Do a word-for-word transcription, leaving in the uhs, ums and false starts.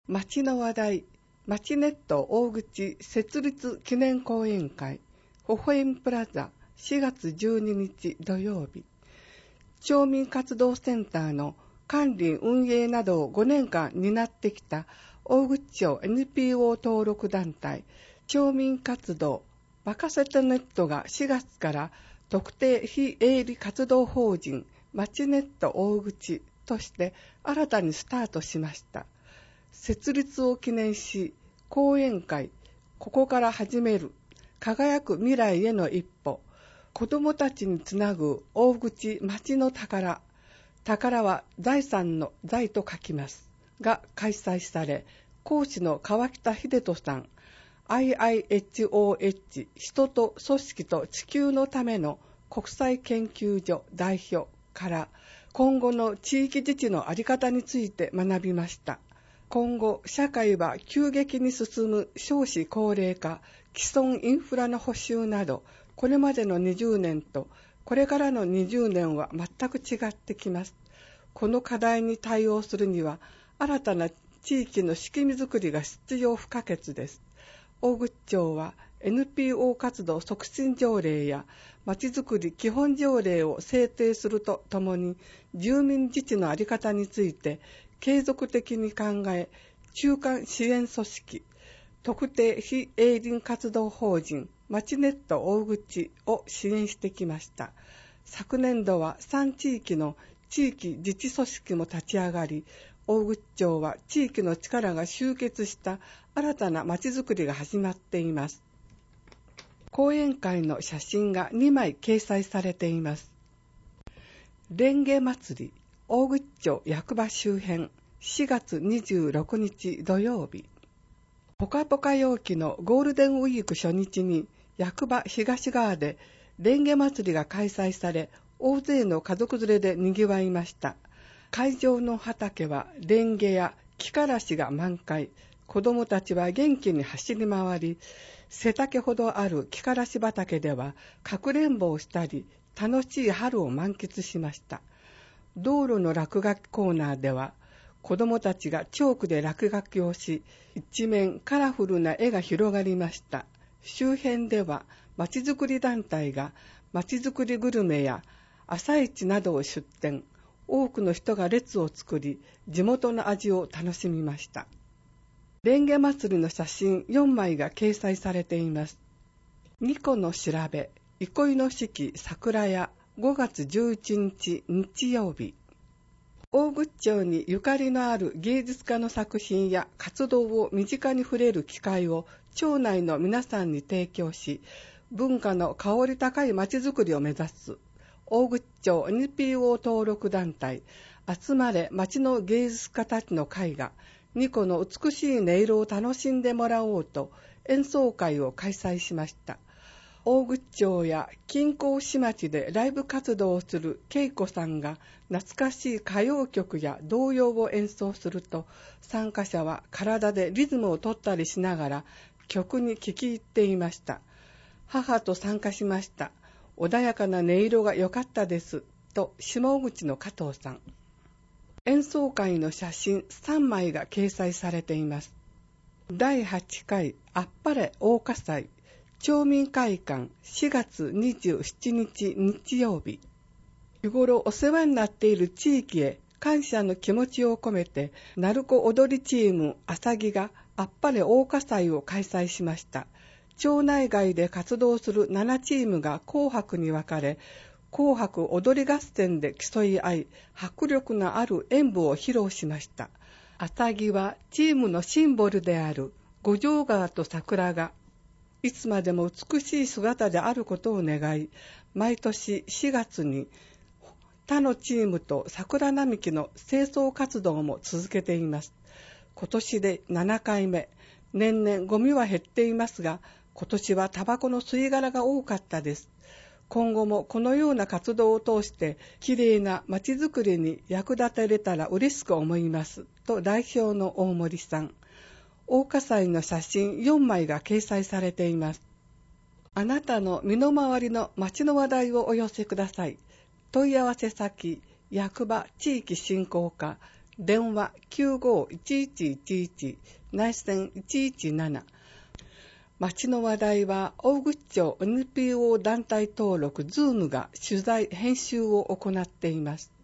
町の話題、町ネット大口設立記念講演会、微笑みプラザしがつじゅうににち土曜日。町民活動センターの管理運営などをごねんかん担ってきた大口町 エヌピーオー 登録団体町民活動バカセトネットがしがつから特定非営利活動法人町ネット大口として新たにスタートしました。設立を記念し、講演会、ここから始める、輝く未来への一歩、子どもたちにつなぐ大口町の宝、宝は財産の財と書きます、が開催され、講師の川北秀人さん、アイアイエイチオーエイチ 人と組織と地球のための国際研究所代表から今後の地域自治の在り方について学びました。今後社会は急激に進む少子高齢化、既存インフラの補修など、これまでのにじゅうねんとこれからのにじゅうねんは全く違ってきます。この課題に対応するには新たな地域の仕組みづくりが必要不可欠です。大口町は エヌピーオー 活動促進条例やまちづくり基本条例を制定するとともに、住民自治の在り方について継続的に考え、中間支援組織、特定非営利活動法人まちネット大口を支援してきました。昨年度はさん地域の地域自治組織も立ち上がり、大口町は地域の力が集結した新たなまちづくりが始まっています。講演会の写真がにまい掲載されています。レンゲ祭り大口町役場周辺しがつにじゅうろくにち土曜日。ポカポカ陽気のゴールデンウィーク初日に役場東側でレンゲ祭りが開催され、大勢の家族連れで賑わいました。会場の畑はレンゲや木からしが満開、子どもたちは元気に走り回り、背丈ほどある木からし畑ではかくれんぼをしたり、楽しい春を満喫しました。道路の落書きコーナーでは子どもたちがチョークで落書きをし、一面カラフルな絵が広がりました。周辺ではまちづくり団体がまちづくりグルメや朝市などを出店、多くの人が列を作り、地元の味を楽しみました。レンゲ祭りの写真よんまいが掲載されています。ニコの調べ、憩いの四季桜屋ごがつじゅういちにち日曜日。大口町にゆかりのある芸術家の作品や活動を身近に触れる機会を町内の皆さんに提供し、文化の香り高いまちづくりを目指す大口町 エヌピーオー 登録団体集まれ町の芸術家たちの会がニコの美しい音色を楽しんでもらおうと演奏会を開催しました。大口町や近郊市町でライブ活動をする恵子さんが懐かしい歌謡曲や童謡を演奏すると、参加者は体でリズムを取ったりしながら曲に聴き入っていました。母と参加しました。穏やかな音色が良かったですと下口の加藤さん。演奏会の写真さんまいが掲載されています。だいはちかいあっぱれ大火祭町民会館しがつにじゅうしちにち日曜日。日頃お世話になっている地域へ感謝の気持ちを込めて、鳴子踊りチームあさぎがあっぱれ大火祭を開催しました。町内外で活動するななチームが紅白に分かれ、紅白踊り合戦で競い合い、迫力のある演舞を披露しました。あさぎはチームのシンボルである五条川と桜がいつまでも美しい姿であることを願い、毎年しがつに他のチームと桜並木の清掃活動も続けています。今年でななかいめ、年々ゴミは減っていますが、今年はタバコの吸い殻が多かったです。今後もこのような活動を通してきれいな街づくりに役立てれたら嬉しく思いますと代表の大森さん。大火祭の写真よんまいが掲載されています。あなたの身の回りの街の話題をお寄せください。問い合わせ先、役場地域振興課電話 きゅうごいちいちいちいち 内線いちいちなな。町の話題は大口町 エヌピーオー 団体登録ズームが取材編集を行っています。